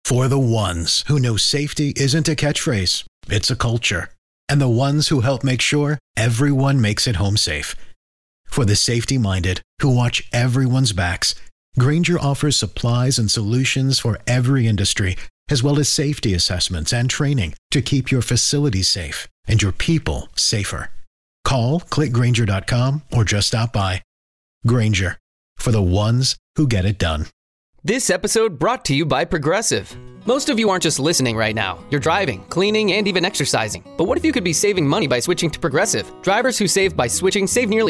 For the ones who know safety isn't a catchphrase, it's a culture. And the ones who help make sure everyone makes it home safe. For the safety-minded who watch everyone's backs, Grainger offers supplies and solutions for every industry, as well as safety assessments and training to keep your facilities safe and your people safer. Call, click Grainger.com, or just stop by. Grainger, for the ones who get it done. This episode brought to you by Progressive. Most of you aren't just listening right now. You're driving, cleaning, and even exercising. But what if you could be saving money by switching to Progressive? Drivers who save by switching save nearly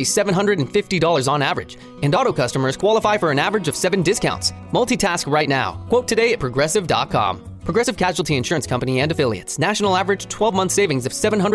$750 on average. And auto customers qualify for an average of 7 discounts. Multitask right now. Quote today at Progressive.com. Progressive Casualty Insurance Company and Affiliates. National average 12-month savings of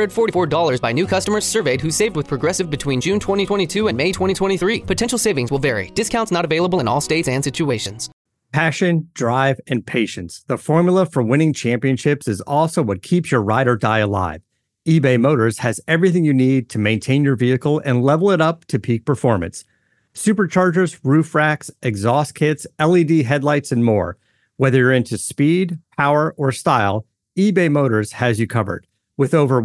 $744 by new customers surveyed who saved with Progressive between June 2022 and May 2023. Potential savings will vary. Discounts not available in all states and situations. Passion, drive, and patience. The formula for winning championships is also what keeps your ride or die alive. eBay Motors has everything you need to maintain your vehicle and level it up to peak performance. Superchargers, roof racks, exhaust kits, LED headlights, and more. Whether you're into speed, power, or style, eBay Motors has you covered. With over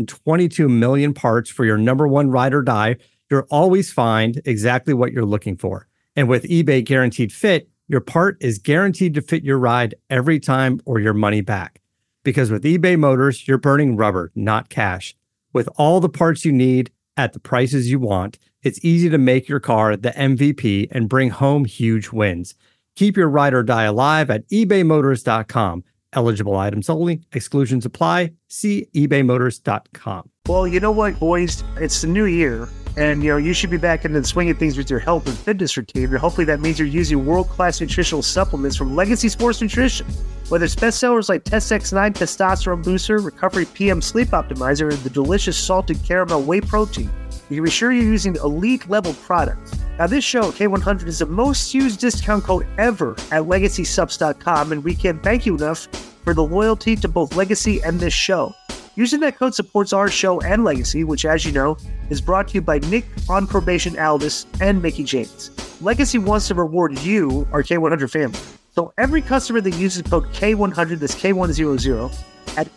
122 million parts for your number one ride or die, you'll always find exactly what you're looking for. And with eBay Guaranteed Fit, your part is guaranteed to fit your ride every time or your money back. Because with eBay Motors, you're burning rubber, not cash. With all the parts you need at the prices you want, it's easy to make your car the MVP and bring home huge wins. Keep your ride or die alive at ebaymotors.com. Eligible items only. Exclusions apply. See ebaymotors.com. Well, you know what, boys? It's the new year. And, you should be back into the swing of things with your health and fitness routine. And hopefully that means you're using world-class nutritional supplements from Legacy Sports Nutrition. Whether it's bestsellers like Test X9 Testosterone Booster, Recovery PM Sleep Optimizer, and the delicious salted caramel whey protein, you can be sure you're using elite-level products. Now, this show, K100, is the most used discount code ever at LegacySubs.com, and we can't thank you enough for the loyalty to both Legacy and this show. Using that code supports our show and Legacy, which, as you know, is brought to you by Nick on Probation Aldis and Mickey James. Legacy wants to reward you, our K100 family. So every customer that uses code K100, that's K100, at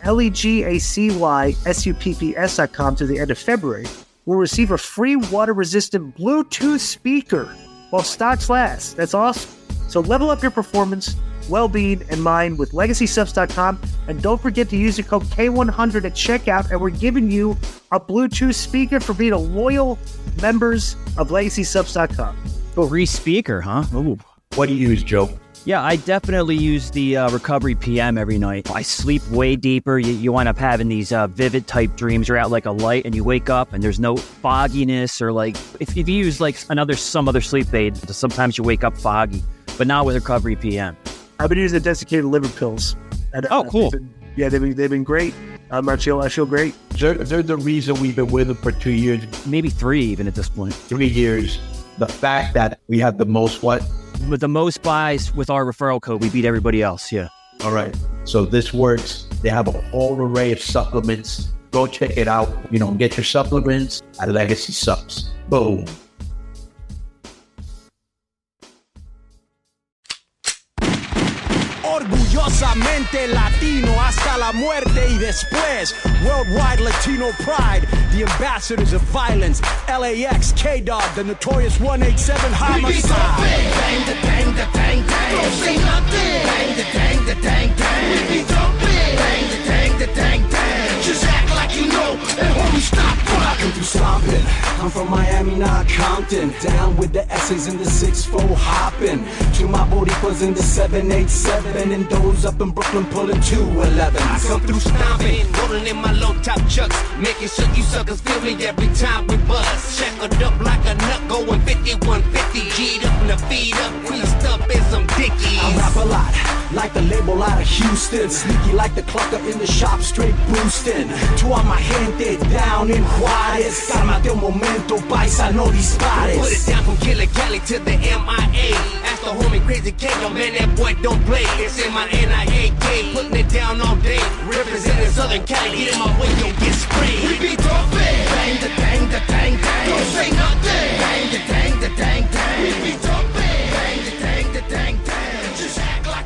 LEGACYSUPPS.com to the end of February, will receive a free water-resistant Bluetooth speaker while stocks last. That's awesome. So level up your performance, well-being, and mind with LegacySubs.com, and don't forget to use the code K100 at checkout, and we're giving you a Bluetooth speaker for being a loyal members of LegacySubs.com. Free speaker, huh? Ooh. What do you use, Joe? Yeah, I definitely use the Recovery PM every night. I sleep way deeper. You wind up having these vivid type dreams. You're out like a light and you wake up and there's no fogginess, or like if you use like some other sleep aid, sometimes you wake up foggy, but not with Recovery PM. I've been using the desiccated liver pills. Oh, cool. They've been great. I feel great. They're the reason we've been with them for 2 years. Maybe 3 even at this point. 3 years. The fact that we have the most what? With the most buys with our referral code, we beat everybody else, yeah. All right. So this works. They have a whole array of supplements. Go check it out. Get your supplements at Legacy Subs. Boom. Orgullosamente latino hasta la muerte y después. Worldwide Latino pride, the ambassadors of violence. LAX, K-Dog, the notorious 187 homicide. Bang, the dang, the dang, dang. Don't say nothing. Bang, the dang, the dang, dang. We be jumping. Bang, the dang, the dang, dang. Just act like you know, and homie, stop rocking through stomping. I'm from Miami, not Compton. Down with the S's and the 6-4 hopping. To my Boricuas in the 787. And those up in Brooklyn pulling 211. I come through stomping, rolling in my low top chucks, making sure you suckers feel me every time we buzz. Shackled up like a nut, going 5150. G'd up and the feet up, creased up in some dickies. I rap a lot, like the label out of Houston. Sneaky like the clucker in the shop, straight boosting. To all my gente down in Juarez. Cálmate un momento, paisa, no dispares. Put it down from Killer Cali to the MIA. Ask the homie Crazy K, yo man, that boy don't play. It's in my NIAK, putting it down all day. Representing Southern Cali, get in my way, don't get sprayed. We be jumping. Bang, the dang, the dang, dang. Don't say nothing. Bang, the dang, the dang, dang. We be jumping. Bang, the dang, the dang, dang. Just act like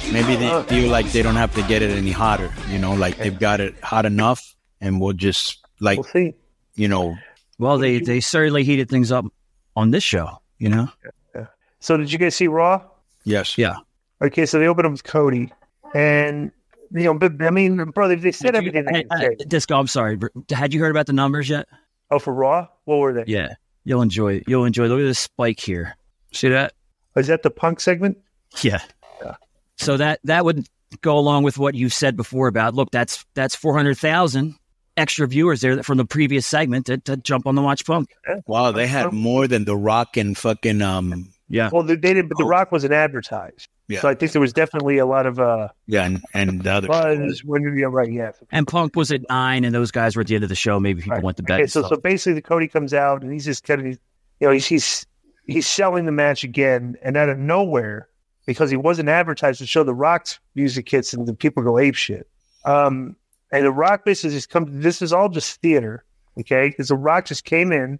Maybe they feel like they don't have to get it any hotter. You know, like they've got it hot enough, and we'll just like, We'll see. you know. Well, they certainly heated things up on this show, you know? So did you guys see Raw? Yes. Yeah. Okay, so they opened up with Cody, and but I mean, brother, they said everything. They could say. Disco, I'm sorry. Had you heard about the numbers yet? Oh, for Raw, what were they? Yeah. You'll enjoy it. Look at this spike here. See that? Is that the Punk segment? Yeah. So that would go along with what you said before about, look, that's 400,000 extra viewers there from the previous segment to jump on the Watch Punk. Wow, they had more than The Rock and fucking Yeah. Well, they did, but The Rock wasn't advertised. Yeah. So I think there was definitely a lot of and the other buzz when you're right. Yeah. And Punk was at 9, and those guys were at the end of the show. Maybe people went to bed. Okay, so basically, the Cody comes out and he's just kind of, he's selling the match again, and out of nowhere, because he wasn't advertised to show the Rock's music hits, and the people go ape shit. And the Rock basically just comes. This is all just theater, okay? Because the Rock just came in,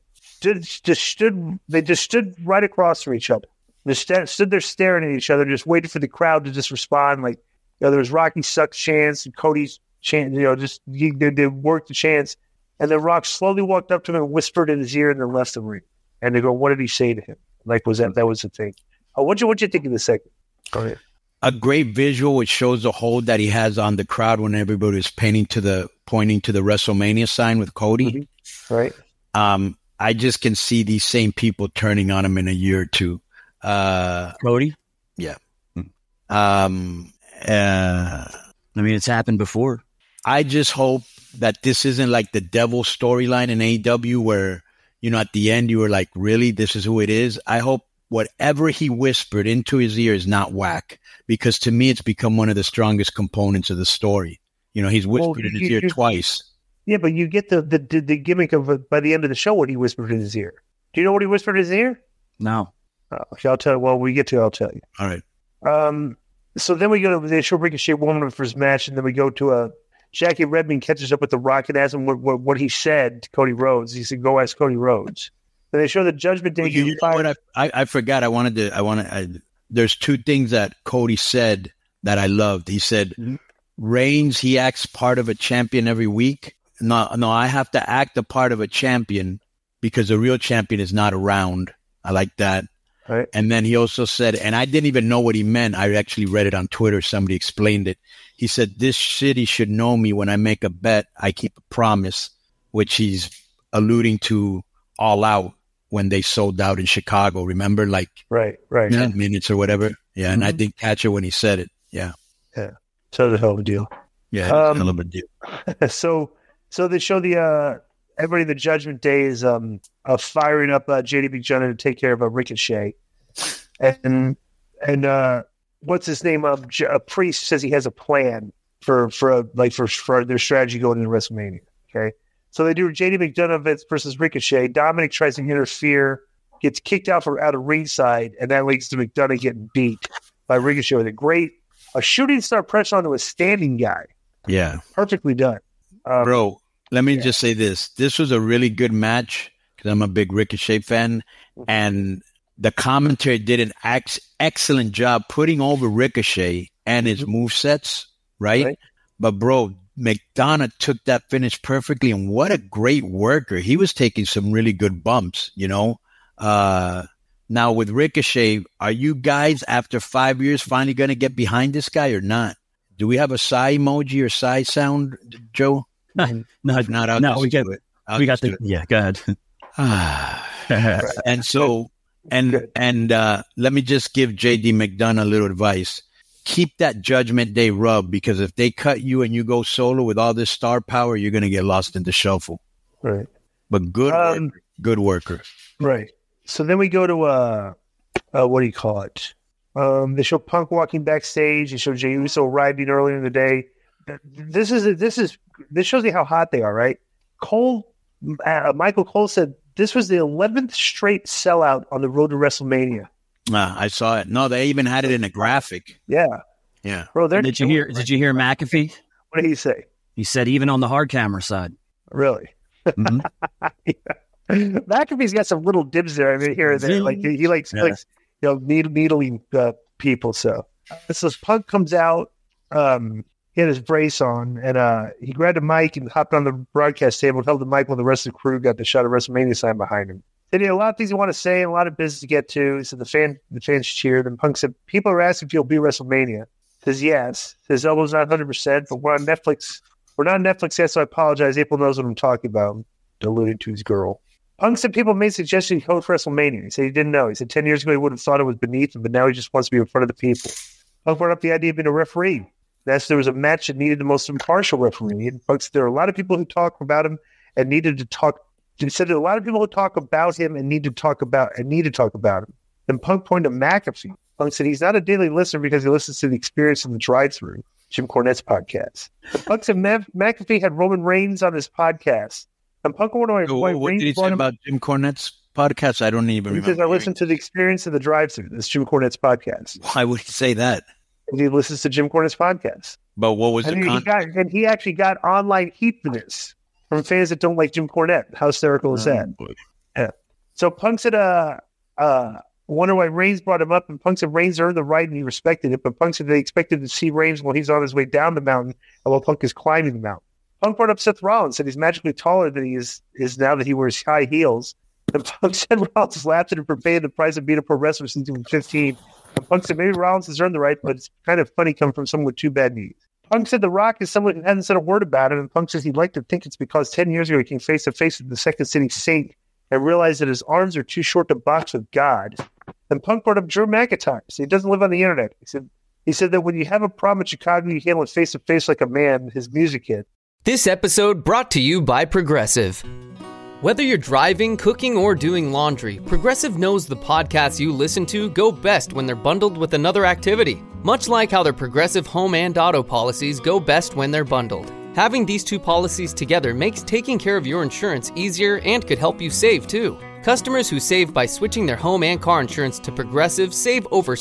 they just stood right across from each other. They stood there staring at each other, just waiting for the crowd to just respond. Like, there was Rocky Sucks chants and Cody's chant. They worked the chants, and then Rock slowly walked up to him and whispered in his ear, and then left the ring. And they go, "What did he say to him?" Like, that was the thing? What'd you think of the segment? Go ahead. A great visual, which shows the hold that he has on the crowd when everybody is pointing to the WrestleMania sign with Cody. Mm-hmm. Right. I just can see these same people turning on him in a year or two. Cody? Yeah. I mean, it's happened before. I just hope that this isn't like the devil storyline in AEW where, at the end you were like, really, this is who it is? I hope whatever he whispered into his ear is not whack, because to me, it's become one of the strongest components of the story. He's whispered in his ear twice. Yeah, but you get the gimmick of by the end of the show what he whispered in his ear. Do you know what he whispered in his ear? No. Okay, I'll tell you. Well, I'll tell you. All right. So then we go to the show Ricochet warming up for his match, and then we go to Jackie Redmond catches up with The Rock and asks him what he said to Cody Rhodes. He said, "Go ask Cody Rhodes." Then they show the Judgment Day. You know what? I forgot. There's two things that Cody said that I loved. He said, Reigns, he acts part of a champion every week. No, I have to act the part of a champion because the real champion is not around. I like that. Right. And then he also said, and I didn't even know what he meant. I actually read it on Twitter. Somebody explained it. He said, this city should know me. When I make a bet, I keep a promise, which he's alluding to All Out when they sold out in Chicago. Remember, like right. 10 minutes or whatever. Yeah. And I didn't catch it when he said it. Yeah. Yeah. So it's a hell of a deal. Yeah. It's a hell of a deal. So they show the everybody the Judgment Day is firing up JD McDonough to take care of a Ricochet, and what's his name? A Priest says he has a plan for their strategy going into WrestleMania. Okay, so they do JD McDonough versus Ricochet. Dominic tries to interfere, gets kicked out of ringside, and that leads to McDonough getting beat by Ricochet with a shooting star press onto a standing guy. Yeah, perfectly done. Bro, let me just say this. This was a really good match because I'm a big Ricochet fan. And the commentary did an excellent job putting over Ricochet and his movesets, right? But, bro, McDonough took that finish perfectly. And what a great worker. He was taking some really good bumps, Now, with Ricochet, are you guys, after 5 years, finally going to get behind this guy or not? Do we have a sigh emoji or sigh sound, Joe? No, not out. No, we got the. Yeah, go ahead. And so, let me just give JD McDonough a little advice. Keep that Judgment Day rub, because if they cut you and you go solo with all this star power, you're going to get lost in the shuffle. Right. But good worker. Right. So then we go to what do you call it? They show Punk walking backstage. They show Jey Uso arriving earlier in the day. This shows you how hot they are, right? Michael Cole said this was the 11th straight sellout on the road to WrestleMania. I saw it. No, they even had it in a graphic. Yeah. Bro, did you hear McAfee? What did he say? He said even on the hard camera side. Really? Mm-hmm. Yeah. McAfee's got some little dibs there. I mean, here and there. Like he likes needling people. So So Punk comes out. He had his brace on, and he grabbed a mic and hopped on the broadcast table and held the mic while the rest of the crew got the shot of WrestleMania sign behind him. Said he had a lot of things he wanted to say and a lot of business to get to. He said the fans cheered. And Punk said, people are asking if you'll be WrestleMania. Says yes. His elbow's not 100%, but we're on Netflix. We're not on Netflix yet, so I apologize. April knows what I'm talking about. Alluding to his girl. Punk said people made suggestions to host WrestleMania. He said he didn't know. He said 10 years ago he would have thought it was beneath him, but now he just wants to be in front of the people. Punk brought up the idea of being a referee. That's there was a match that needed the most impartial referee. And Punk said there are a lot of people who talk about him and needed to talk. He said there are a lot of people who talk about him and need to talk about him. Then Punk pointed to McAfee. Punk said he's not a daily listener because he listens to the Experience in the Drive-Thru, Jim Cornette's podcast. Punk said McAfee had Roman Reigns on his podcast. And Punk wondered why what Reigns did he say about Jim Cornette's podcast? I don't even remember. Because I listened to the Experience in the Drive-Thru. That's Jim Cornette's podcast. Why would he say that? And he listens to Jim Cornette's podcast. But what was the content? And he actually got online heat for this from fans that don't like Jim Cornette. How hysterical is that? Yeah. So Punk said, wonder why Reigns brought him up, and Punk said Reigns earned the right and he respected it, but Punk said they expected to see Reigns while he's on his way down the mountain and while Punk is climbing the mountain. Punk brought up Seth Rollins, said he's magically taller than he is now that he wears high heels. And Punk said Rollins laughed at him for paying the price of being a pro wrestler since he was 15. And Punk said maybe Rollins has earned the right, but it's kind of funny coming from someone with two bad knees. Punk said The Rock is someone who hasn't said a word about him, and Punk says he'd like to think it's because 10 years ago he came face to face with the Second City Saint and realized that his arms are too short to box with God. And Punk brought up Drew McIntyre. So he doesn't live on the internet. He said that when you have a problem in Chicago, you handle it face to face like a man. His music hit. This episode brought to you by Progressive. Whether you're driving, cooking, or doing laundry, Progressive knows the podcasts you listen to go best when they're bundled with another activity. Much like how their Progressive home and auto policies go best when they're bundled. Having these two policies together makes taking care of your insurance easier and could help you save too. Customers who save by switching their home and car insurance to Progressive save over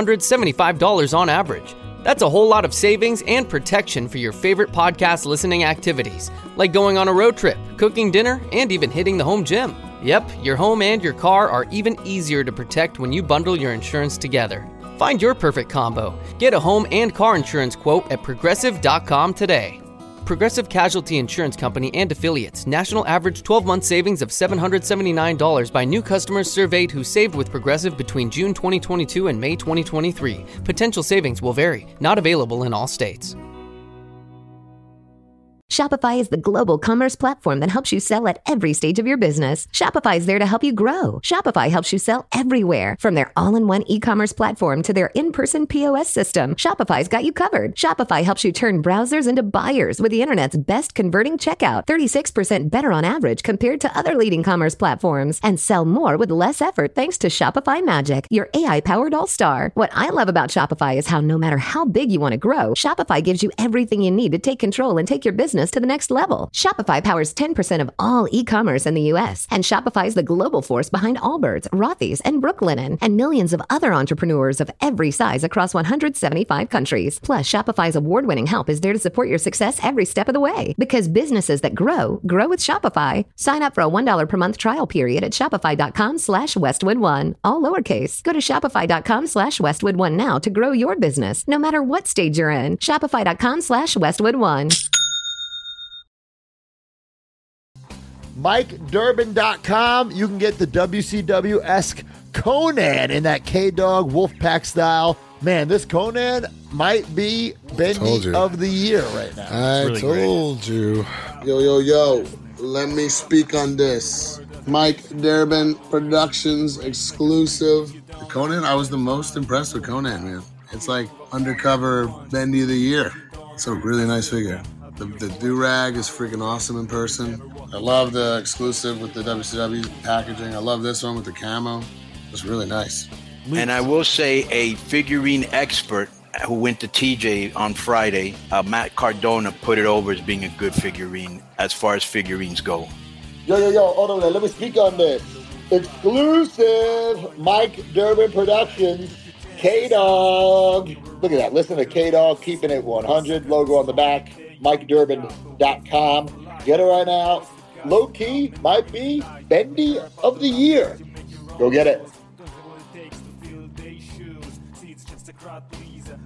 $775 on average. That's a whole lot of savings and protection for your favorite podcast listening activities, like going on a road trip, cooking dinner, and even hitting the home gym. Yep, your home and your car are even easier to protect when you bundle your insurance together. Find your perfect combo. Get a home and car insurance quote at Progressive.com today. Progressive Casualty Insurance Company and Affiliates. National average 12-month savings of $779 by new customers surveyed who saved with Progressive between June 2022 and May 2023. Potential savings will vary. Not available in all states. Shopify is the global commerce platform that helps you sell at every stage of your business. Shopify is there to help you grow. Shopify helps you sell everywhere, from their all-in-one e-commerce platform to their in-person POS system. Shopify's got you covered. Shopify helps you turn browsers into buyers with the internet's best converting checkout, 36% better on average compared to other leading commerce platforms, and sell more with less effort thanks to Shopify Magic, your AI-powered all-star. What I love about Shopify is how no matter how big you want to grow, Shopify gives you everything you need to take control and take your business to the next level. Shopify powers 10% of all e-commerce in the U.S., and Shopify is the global force behind Allbirds, Rothy's, and Brooklinen, and millions of other entrepreneurs of every size across 175 countries. Plus, Shopify's award-winning help is there to support your success every step of the way. Because businesses that grow with Shopify. Sign up for a $1 per month trial period at shopify.com/Westwood1, all lowercase. Go to shopify.com/Westwood1 now to grow your business, no matter what stage you're in. Shopify.com/Westwood1. MikeDurbin.com. You can get the WCW-esque Conan in that K-Dog Wolfpack style. Man, this Conan might be Bendy of the Year right now. I really told you. Yo. Let me speak on this. Mike Durbin Productions exclusive. The Conan, I was the most impressed with Conan, man. It's like undercover Bendy of the Year. It's a really nice figure. The do-rag is freaking awesome in person. I love the exclusive with the WCW packaging. I love this one with the camo. It's really nice. And I will say a figurine expert who went to TJ on Friday, Matt Cardona, put it over as being a good figurine as far as figurines go. Yo, hold on, let me speak on this. Exclusive Mike Durbin Productions, K-Dog. Look at that. Listen to K-Dog, keeping it 100. Logo on the back, MikeDurbin.com. Get it right now. Low key might be Bendy of the Year. Go get it.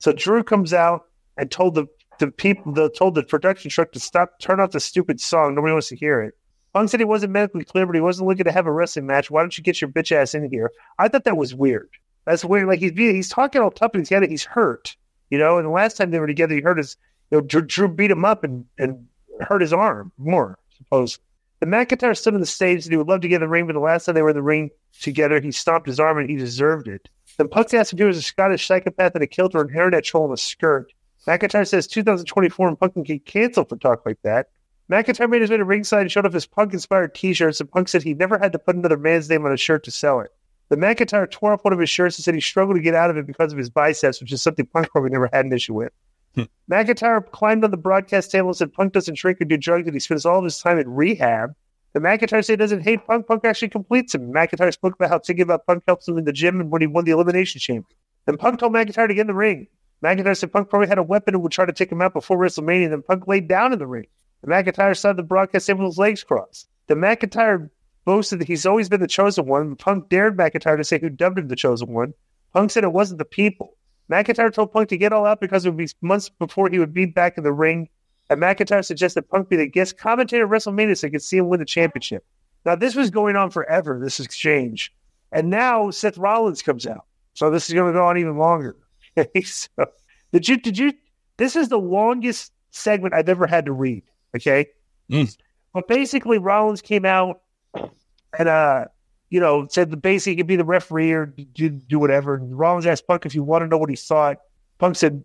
So Drew comes out and told the production truck to turn off the stupid song. Nobody wants to hear it. Punk said he wasn't medically clear, but he wasn't looking to have a wrestling match. Why don't you get your bitch ass in here? I thought that was weird. That's weird. Like he's talking all tough, and he's hurt. And the last time they were together, he hurt his. Drew beat him up and hurt his arm more, supposedly. The McIntyre stood on the stage and he would love to get in the ring, but the last time they were in the ring together, he stomped his arm and he deserved it. Then Punk asked if he was a Scottish psychopath in a kilt or an hairnet troll in a skirt. McIntyre says 2024 and Punk can get canceled for talk like that. McIntyre made his way to ringside and showed off his Punk-inspired t-shirts, and Punk said he never had to put another man's name on a shirt to sell it. The McIntyre tore off one of his shirts and said he struggled to get out of it because of his biceps, which is something Punk probably never had an issue with. McIntyre climbed on the broadcast table and said Punk doesn't drink or do drugs and he spends all of his time in rehab. The McIntyre said he doesn't hate Punk. Punk actually completes him. McIntyre spoke about how thinking about Punk helps him in the gym and when he won the Elimination Chamber. Then Punk told McIntyre to get in the ring. McIntyre said Punk probably had a weapon and would try to take him out before WrestleMania. Then Punk laid down in the ring. The McIntyre sat on the broadcast table with his legs crossed. The McIntyre boasted that he's always been the chosen one. Punk dared McIntyre to say who dubbed him the chosen one. Punk said it wasn't the people. McIntyre told Punk to get all out because it would be months before he would be back in the ring. And McIntyre suggested Punk be the guest commentator at WrestleMania so he could see him win the championship. Now, this was going on forever, this exchange. And now Seth Rollins comes out. So this is going to go on even longer. So, did you, this is the longest segment I've ever had to read, okay? But basically, Rollins came out and, said the basically he could be the referee or do whatever. And Rollins asked Punk if you want to know what he thought. Punk said,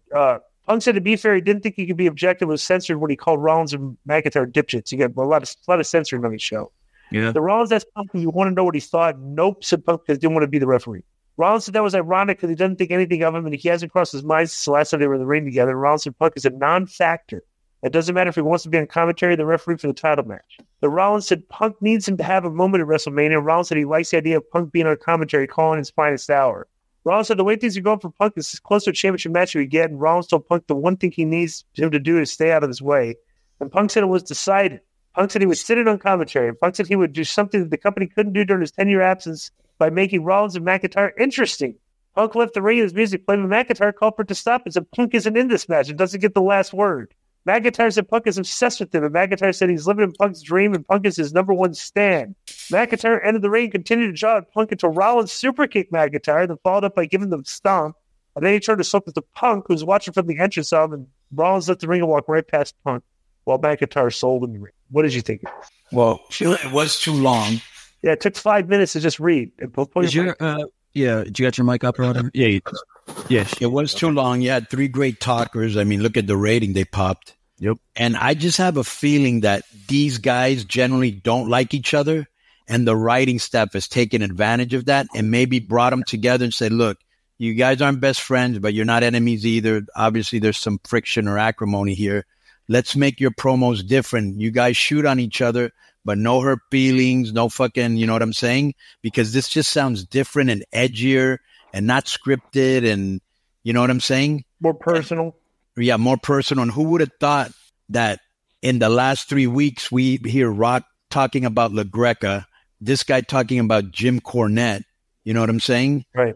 to be fair, he didn't think he could be objective. Was censored when he called Rollins and McIntyre dipshits. He got a lot of censoring on his show. Yeah. The Rollins asked Punk if you want to know what he thought. Nope, said Punk because he didn't want to be the referee. Rollins said that was ironic because he doesn't think anything of him and he hasn't crossed his mind since the last time they were in the ring together. And Rollins said Punk is a non-factor. It doesn't matter if he wants to be on commentary or the referee for the title match. The Rollins said Punk needs him to have a moment at WrestleMania. Rollins said he likes the idea of Punk being on commentary, calling his finest hour. Rollins said the way things are going for Punk is closer to a championship match we get, and Rollins told Punk the one thing he needs him to do is stay out of his way. And Punk said it was decided. Punk said he would sit in on commentary, and Punk said he would do something that the company couldn't do during his 10-year absence by making Rollins and McIntyre interesting. Punk left the ring and his music played, and McIntyre called for it to stop and said Punk isn't in this match and doesn't get the last word. McIntyre said Punk is obsessed with him, and McIntyre said he's living in Punk's dream, and Punk is his number one stan. McIntyre entered the ring and continued to jaw at Punk until Rollins superkicked McIntyre, then followed up by giving them a stomp. And then he turned to slope to Punk, who was watching from the entrance of him, and Rollins left the ring and walked right past Punk, while McIntyre sold in the ring. What did you think? Well, it was too long. Yeah, it took 5 minutes to just read. Did you got your mic up or whatever? Yeah. Yes. It was too long. You had three great talkers. I mean, look at the rating they popped. Yep. And I just have a feeling that these guys generally don't like each other, and the writing staff has taken advantage of that and maybe brought them together and said, look, you guys aren't best friends, but you're not enemies either. Obviously, there's some friction or acrimony here. Let's make your promos different. You guys shoot on each other, but no hurt feelings, no fucking, you know what I'm saying? Because this just sounds different and edgier and not scripted and, you know what I'm saying? More personal. Yeah, more personal. And who would have thought that in the last 3 weeks, we hear Rock talking about La Greca, this guy talking about Jim Cornette. You know what I'm saying? Right.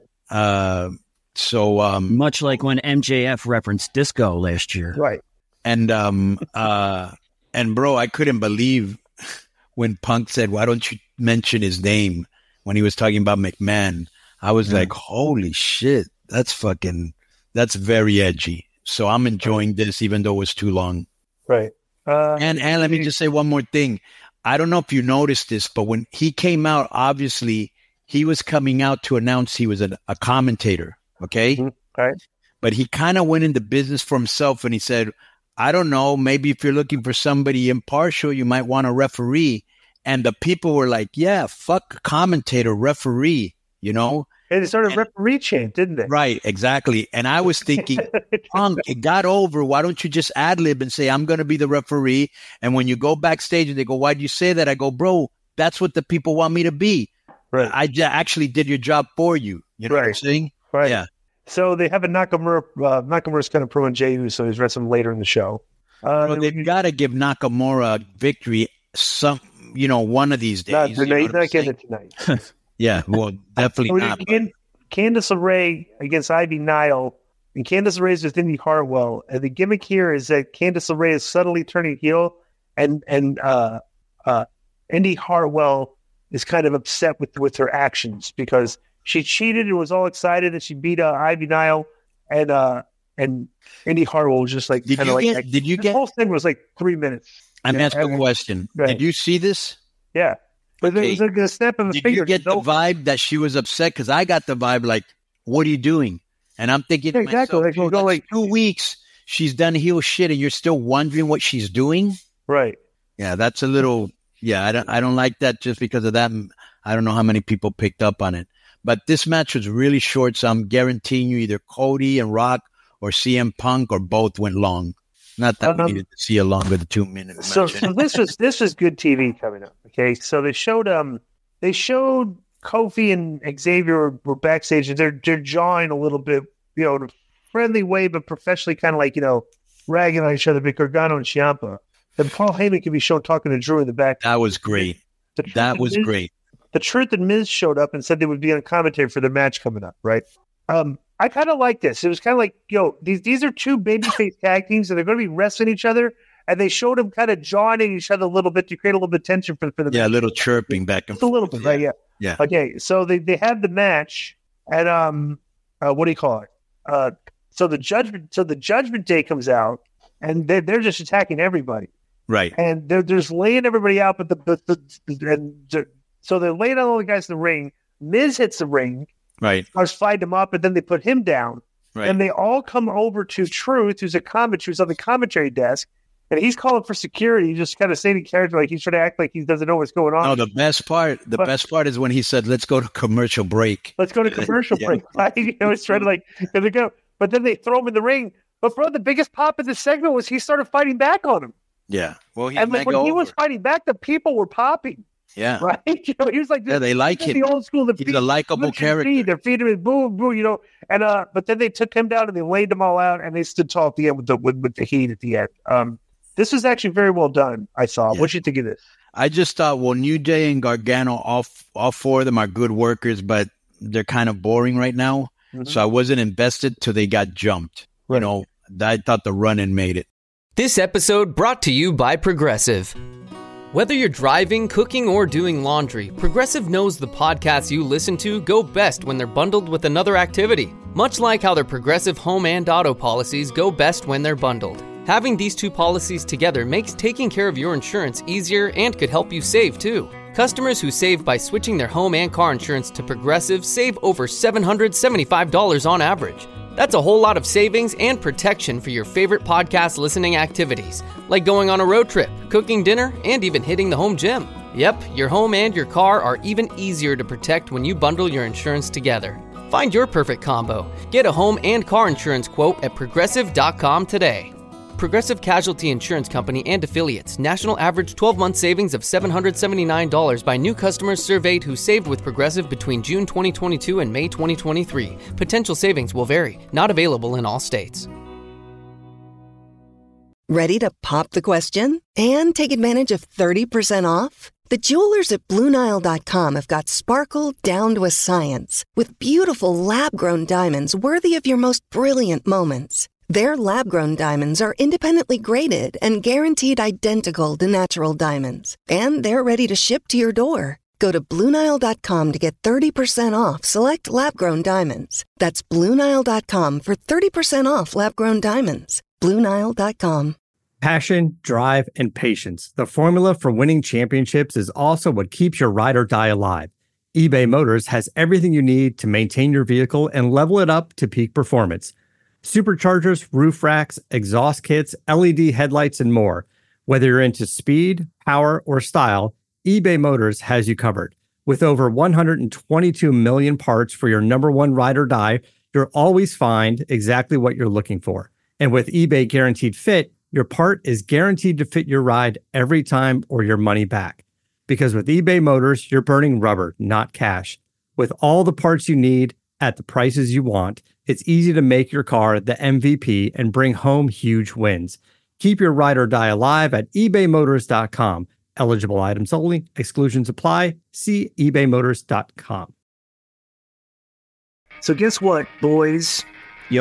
Much like when MJF referenced disco last year. Right. And bro, I couldn't believe when Punk said, why don't you mention his name when he was talking about McMahon? I was like, holy shit, that's very edgy. So I'm enjoying this, even though it was too long. Right. And let me just say one more thing. I don't know if you noticed this, but when he came out, obviously he was coming out to announce he was a commentator. Okay. Mm-hmm. Right. But he kind of went into business for himself and he said, I don't know, maybe if you're looking for somebody impartial, you might want a referee. And the people were like, yeah, fuck commentator, referee, you know? And they started a referee chant, didn't they? Right, exactly. And I was thinking, Punk, it got over. Why don't you just ad-lib and say, I'm going to be the referee? And when you go backstage and they go, why'd you say that? I go, bro, that's what the people want me to be. Right. I actually did your job for you. You know what I'm saying? Right. Yeah. So they have a Nakamura. Nakamura's kind of pro Jey Uso, so he's wrestling later in the show. They've got to give Nakamura victory one of these days. He's not getting it tonight. Yeah, well, definitely not. Candice LeRae against Ivy Nile. and Candice LeRae is with Indy Hartwell. And the gimmick here is that Candice LeRae is subtly turning heel, and Indy Hartwell is kind of upset with her actions because she cheated and was all excited that she beat Ivy Nile, and Indy Hartwell was just like Did you get? The whole thing was like 3 minutes. I'm asking a question. Did you see this? Yeah. But it was like a snap of a finger. Did you get the vibe that she was upset? Because I got the vibe like, what are you doing? And I'm thinking, yeah, exactly. Myself, like 2 weeks, she's done heel shit, and you're still wondering what she's doing? Right. Yeah, that's a little. Yeah, I don't like that just because of that. I don't know how many people picked up on it. But this match was really short, so I'm guaranteeing you either Cody and Rock or CM Punk or both went long. Not that we needed to see a longer than 2 minute match. So this was good TV coming up. Okay, so they showed Kofi and Xavier were backstage, and they're jawing a little bit, in a friendly way, but professionally, kind of like ragging on each other. But Gargano and Ciampa, and Paul Heyman could be shown talking to Drew in the back. That was great. That was great. The Truth and Miz showed up and said they would be on commentary for their match coming up. Right. I kind of like this. It was kind of like, these are two babyface tag teams, and they're going to be wrestling each other. And they showed them kind of jawing at each other a little bit to create a little bit of tension for the match. Yeah, a little chirping back and forth. A little bit, right? Yeah. Yeah. Okay, so they had the match, and what do you call it? So the Judgment Day comes out, and they're just attacking everybody. Right. And they're just laying everybody out, so they're laying out all the guys in the ring. Miz hits the ring. Right. Starts fighting him up, and then they put him down. Right. And they all come over to Truth, who's on the commentary desk, and he's calling for security. He's just kind of saying in character, like he's trying to act like he doesn't know what's going on. No, the best part is when he said, "Let's go to commercial break." Let's go to commercial break. Right? He's trying to there they go. But then they throw him in the ring. But bro, the biggest pop in the segment was he started fighting back on him. Yeah. Well, when he was fighting back, the people were popping. Yeah. Right. He was like, they like him. The old school. He's a likable character. They're feeding him, boom, boom, And but then they took him down and they laid them all out, and they stood tall at the end with the heat at the end. This was actually very well done. I saw. Yeah. What do you think of this? I just thought, New Day and Gargano, all four of them are good workers, but they're kind of boring right now. Mm-hmm. So I wasn't invested till they got jumped. Right. I thought the run-in made it. This episode brought to you by Progressive. Whether you're driving, cooking, or doing laundry, Progressive knows the podcasts you listen to go best when they're bundled with another activity. Much like how their Progressive home and auto policies go best when they're bundled. Having these two policies together makes taking care of your insurance easier and could help you save, too. Customers who save by switching their home and car insurance to Progressive save over $775 on average. That's a whole lot of savings and protection for your favorite podcast listening activities, like going on a road trip, cooking dinner, and even hitting the home gym. Yep, your home and your car are even easier to protect when you bundle your insurance together. Find your perfect combo. Get a home and car insurance quote at Progressive.com today. Progressive Casualty Insurance Company and Affiliates. National average 12-month savings of $779 by new customers surveyed who saved with Progressive between June 2022 and May 2023. Potential savings will vary. Not available in all states. Ready to pop the question and take advantage of 30% off? The jewelers at BlueNile.com have got sparkle down to a science with beautiful lab-grown diamonds worthy of your most brilliant moments. Their lab-grown diamonds are independently graded and guaranteed identical to natural diamonds. And they're ready to ship to your door. Go to BlueNile.com to get 30% off select lab-grown diamonds. That's BlueNile.com for 30% off lab-grown diamonds. BlueNile.com. Passion, drive, and patience. The formula for winning championships is also what keeps your ride or die alive. eBay Motors has everything you need to maintain your vehicle and level it up to peak performance. Superchargers, roof racks, exhaust kits, LED headlights, and more. Whether you're into speed, power, or style, eBay Motors has you covered. With over 122 million parts for your number one ride or die, you'll always find exactly what you're looking for. And with eBay Guaranteed Fit, your part is guaranteed to fit your ride every time or your money back. Because with eBay Motors, you're burning rubber, not cash. With all the parts you need at the prices you want, it's easy to make your car the MVP and bring home huge wins. Keep your ride or die alive at ebaymotors.com. Eligible items only. Exclusions apply. See ebaymotors.com. So guess what, boys? Yo.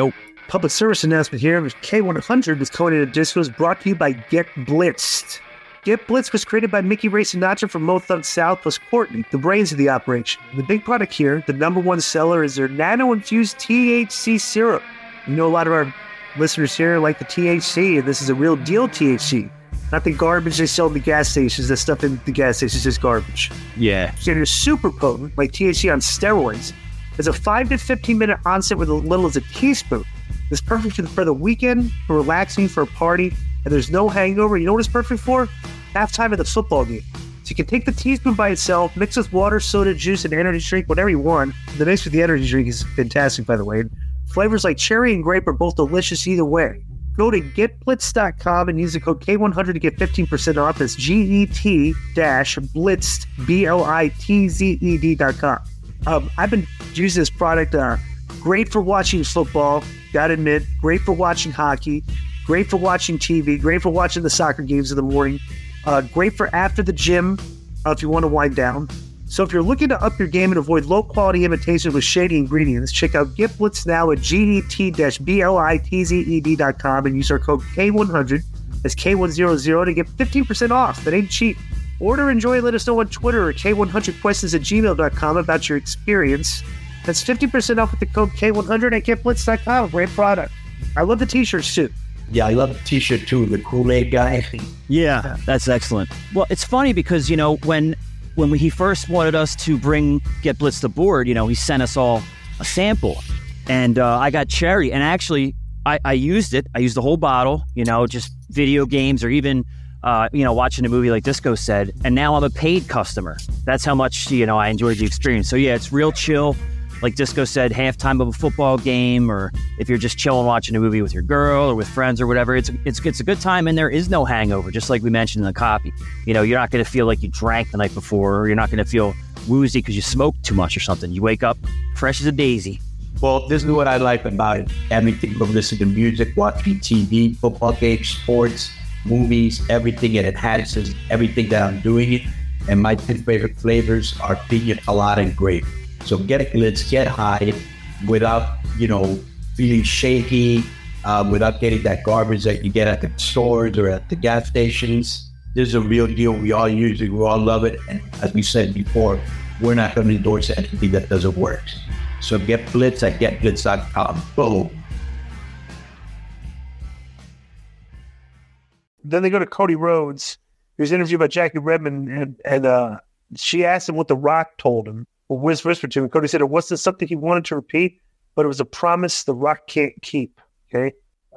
public service announcement here. K100 with Conan and Disco is brought to you by Get Blitzed. Get Blitzed was created by Mickey Ray Sinatra from Mo Thug South plus Courtney, the brains of the operation. The big product here, the number one seller, is their nano-infused THC syrup. You know, a lot of our listeners here like the THC, and this is a real deal THC. Not the garbage they sell in the gas stations. The stuff in the gas stations is garbage. Yeah. So it's super potent, like THC on steroids. There's a 5 to 15-minute onset with as little as a teaspoon. It's perfect for the weekend, for relaxing, for a party, and there's no hangover. You know what it's perfect for? Halftime of the football game. So you can take the teaspoon by itself, mix with water, soda, juice, and energy drink, whatever you want. The mix with the energy drink is fantastic, by the way. Flavors like cherry and grape are both delicious either way. Go to getblitz.com and use the code K100 to get 15% off. That's GET-blitzed, BLITZED.com. I've been using this product. Great for watching football, gotta admit. Great for watching hockey. Great for watching TV. Great for watching the soccer games in the morning. Great for after the gym if you want to wind down. So if you're looking to up your game and avoid low-quality imitations with shady ingredients, check out Get Blitz now at GET-BLITZED.com and use our code K100, that's K100, to get 15% off. That ain't cheap. Order, enjoy, let us know on Twitter at K100questions@gmail.com about your experience. That's 50% off with the code K100 at GetBlitz.com. Great product. I love the t-shirts too. Yeah, I love the t-shirt too, the Kool-Aid guy. Yeah, that's excellent. Well, it's funny because, you know, when he first wanted us to bring Get Blitz to board, you know, he sent us all a sample. And I got cherry. And actually, I used it. I used the whole bottle, you know, just video games or even, you know, watching a movie like Disco said. And now I'm a paid customer. That's how much, you know, I enjoyed the experience. So, yeah, it's real chill. Like Disco said, halftime of a football game, or if you're just chilling watching a movie with your girl or with friends or whatever, it's a good time, and there is no hangover, just like we mentioned in the copy. You know, you're not going to feel like you drank the night before, or you're not going to feel woozy because you smoked too much or something. You wake up fresh as a daisy. Well, this is what I like about it. Everything from listening to music, watching TV, football games, sports, movies, everything. It enhances everything that I'm doing it. And my 10 favorite flavors are pina colada and grape. So get Blitz, get high without, you know, feeling shaky, without getting that garbage that you get at the stores or at the gas stations. This is a real deal. We all use it. We all love it. And as we said before, we're not going to endorse anything that doesn't work. So get Blitz at getblitz.com. Boom. Then they go to Cody Rhodes, who's interviewed by Jackie Redmond, and she asked him what The Rock told him. Or whispered to him. Cody said it wasn't something he wanted to repeat, but it was a promise The Rock can't keep. Okay.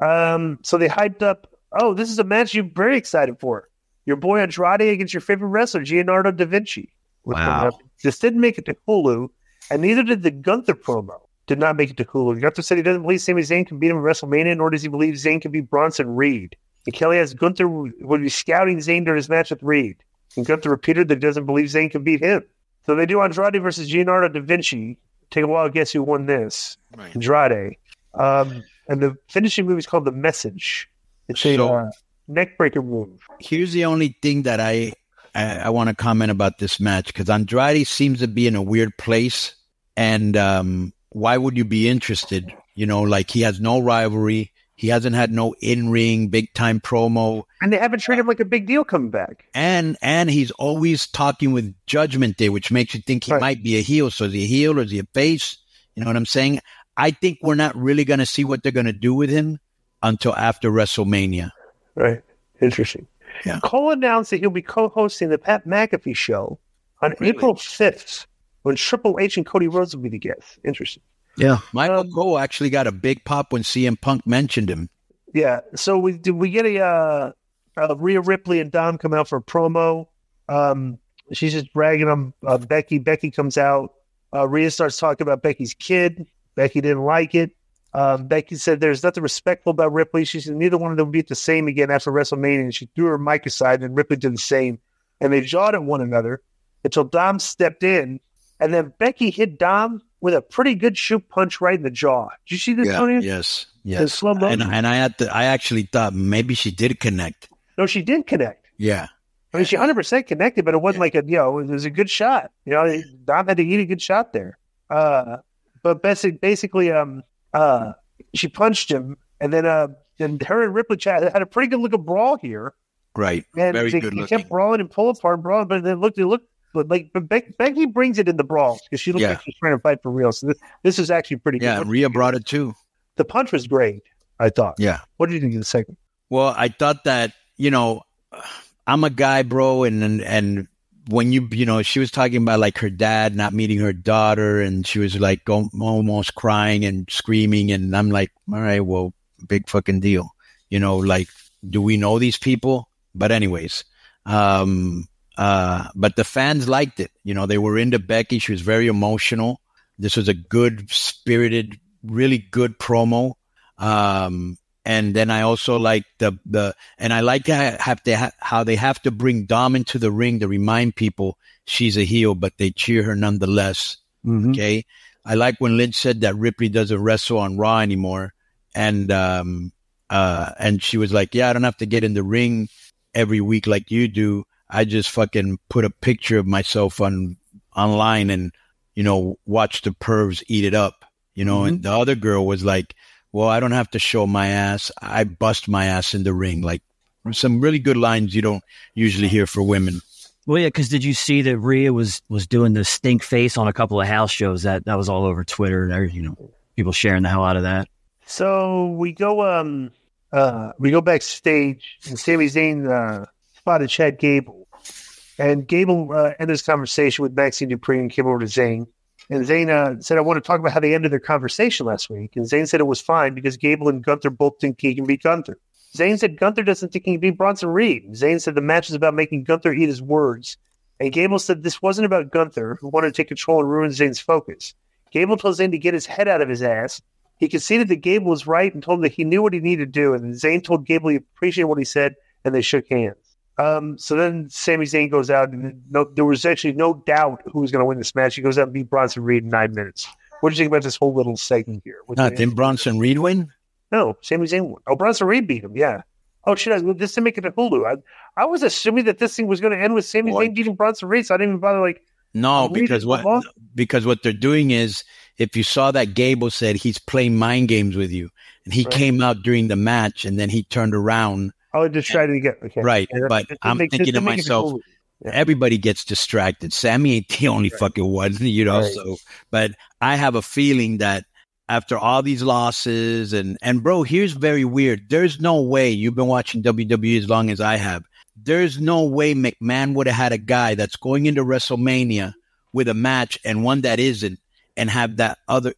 So they hyped up, oh, this is a match you're very excited for. Your boy Andrade against your favorite wrestler, Leonardo da Vinci. Wow. This didn't make it to Hulu, and neither did the Gunther promo. Did not make it to Hulu. Gunther said he doesn't believe Sami Zayn can beat him in WrestleMania, nor does he believe Zayn can beat Bronson Reed. And Kelly asked Gunther would be scouting Zayn during his match with Reed. And Gunther repeated that he doesn't believe Zayn can beat him. So they do Andrade versus Leonardo da Vinci. Take a while to guess who won this. Right. Andrade. And the finishing move is called The Message. It's a neck-breaker move. Here's the only thing that I want to comment about this match, because Andrade seems to be in a weird place. And why would you be interested? You know, like he has no rivalry. He hasn't had no in-ring, big-time promo. And they haven't treated him like a big deal coming back. And he's always talking with Judgment Day, which makes you think he might be a heel. So is he a heel or is he a face? You know what I'm saying? I think we're not really going to see what they're going to do with him until after WrestleMania. Right. Interesting. Yeah. Cole announced that he'll be co-hosting the Pat McAfee show on April 5th, when Triple H and Cody Rhodes will be the guests. Interesting. Yeah, Michael Cole actually got a big pop when CM Punk mentioned him. Yeah, so we get a Rhea Ripley and Dom come out for a promo. She's just bragging on Becky. Becky comes out. Rhea starts talking about Becky's kid. Becky didn't like it. Becky said there's nothing respectful about Ripley. She said neither one of them will be the same again after WrestleMania. And she threw her mic aside, and Ripley did the same. And they jawed at one another until Dom stepped in. And then Becky hit Dom with a pretty good shoe punch right in the jaw. Did you see this, Tony? Yes. Slow motion. And I actually thought maybe she did connect. No, she did connect. Yeah. I mean, she 100% connected, but it wasn't like it was a good shot. You know, Dom had to eat a good shot there. But basically, she punched him, and then and her and Ripley had a pretty good looking brawl here. Right, and very good looking. looking. They kept brawling and pull apart and brawling, but they looked like Becky brings it in the brawl because she looked like she's trying to fight for real. So this is actually pretty good. Yeah, Rhea brought it too. The punch was great, I thought. Yeah. What did you think of the segment? Well, I thought that, I'm a guy, bro, and when she was talking about like her dad not meeting her daughter, and she was like almost crying and screaming, and I'm like, all right, well, big fucking deal. Like, do we know these people? But anyways, but the fans liked it. They were into Becky. She was very emotional. This was a good spirited, really good promo. And then I also like and I like how they have to bring Dom into the ring to remind people she's a heel, but they cheer her nonetheless. Mm-hmm. Okay. I like when Lynch said that Ripley doesn't wrestle on Raw anymore. And she was like, yeah, I don't have to get in the ring every week like you do. I just fucking put a picture of myself online and, watch the pervs eat it up, mm-hmm. And the other girl was like, well, I don't have to show my ass. I bust my ass in the ring. Like, some really good lines you don't usually hear for women. Well, yeah, because did you see that Rhea was doing the stink face on a couple of house shows? That was all over Twitter. People sharing the hell out of that. So we go backstage, and Sami Zayn spotted Chad Gable, and Gable ended his conversation with Maxine Dupree and came over to Zayn. And Zayn said, I want to talk about how they ended their conversation last week. And Zayn said it was fine because Gable and Gunther both think he can beat Gunther. Zayn said Gunther doesn't think he can beat Bronson Reed. Zayn said the match is about making Gunther eat his words. And Gable said this wasn't about Gunther, who wanted to take control and ruin Zayn's focus. Gable told Zayn to get his head out of his ass. He conceded that Gable was right and told him that he knew what he needed to do. And Zayn told Gable he appreciated what he said, and they shook hands. So then Sami Zayn goes out, and there was actually no doubt who was going to win this match. He goes out and beat Bronson Reed in 9 minutes. What do you think about this whole little segment here? Didn't Bronson Reed win? No, Sami Zayn won. Oh, Bronson Reed beat him, yeah. Oh, shit, this didn't make it to Hulu. I was assuming that this thing was going to end with Sami Zayn beating Bronson Reed, so I didn't even bother, No, because what they're doing is, if you saw that Gable said he's playing mind games with you, and he came out during the match, and then he turned around. I just tried to get right, but I'm thinking to myself, everybody gets distracted. Sammy ain't the only fucking one, Right. So, but I have a feeling that after all these losses, and bro, here's very weird. There's no way, you've been watching WWE as long as I have. There's no way McMahon would have had a guy that's going into WrestleMania with a match and one that isn't, and have the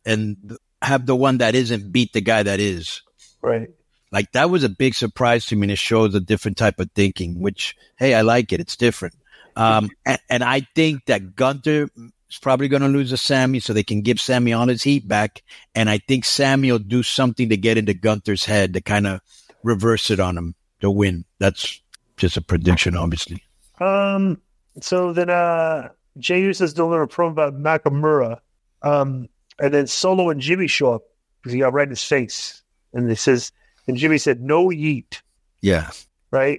one that isn't beat the guy that is. Right. Like, that was a big surprise to me, and it shows a different type of thinking, which, hey, I like it. It's different. And I think that Gunther is probably going to lose to Sammy so they can give Sammy all his heat back. And I think Sammy will do something to get into Gunther's head to kind of reverse it on him to win. That's just a prediction, obviously. So then Jey Uso's doing a promo about Nakamura. And then Solo and Jimmy show up because he got right in his face. And and Jimmy said, no yeet. Yeah. Right?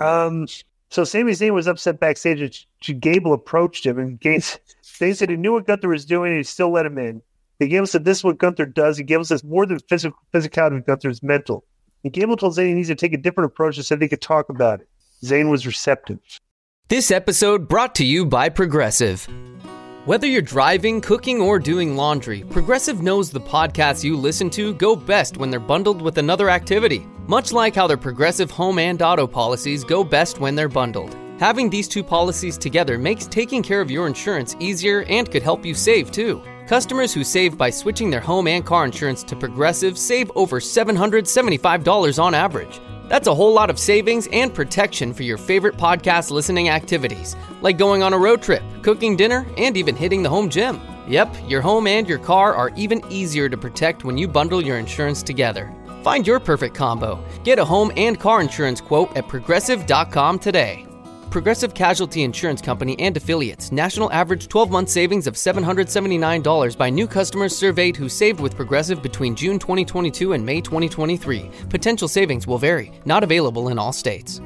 So Sami Zayn was upset backstage. Gable approached him, and Zayn said he knew what Gunther was doing, and he still let him in. And Gable said, this is what Gunther does. And Gable says, more than physicality of Gunther is mental. And Gable told Zayn he needs to take a different approach and said they could talk about it. Zayn was receptive. This episode brought to you by Progressive. Whether you're driving, cooking, or doing laundry, Progressive knows the podcasts you listen to go best when they're bundled with another activity. Much like how their Progressive home and auto policies go best when they're bundled. Having these two policies together makes taking care of your insurance easier and could help you save, too. Customers who save by switching their home and car insurance to Progressive save over $775 on average. That's a whole lot of savings and protection for your favorite podcast listening activities, like going on a road trip, cooking dinner, and even hitting the home gym. Yep, your home and your car are even easier to protect when you bundle your insurance together. Find your perfect combo. Get a home and car insurance quote at Progressive.com today. Progressive Casualty Insurance Company and Affiliates. National average 12-month savings of $779 by new customers surveyed who saved with Progressive between June 2022 and May 2023. Potential savings will vary. Not available in all states.